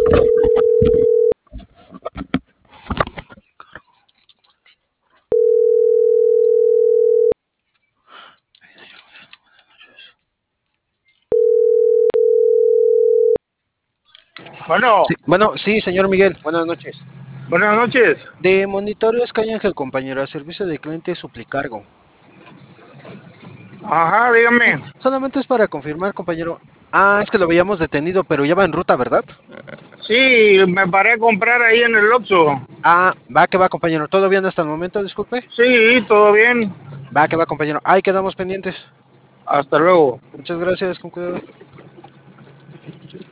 Bueno, Bueno, sí, señor Miguel, buenas noches. buenas noches. De Monitoreo Sky Ángel, compañero, a servicio de cliente Suplicargo. Ajá, dígame. Solamente es para confirmar, compañero. Ah, es que lo veíamos detenido, pero ya va en ruta, ¿verdad? Sí, me paré a comprar ahí en el Oxxo. Ah, va que va, compañero. ¿Todo bien hasta el momento? Disculpe. Sí, todo bien. Va que va, compañero. Ahí quedamos pendientes. Hasta luego. Muchas gracias, con cuidado.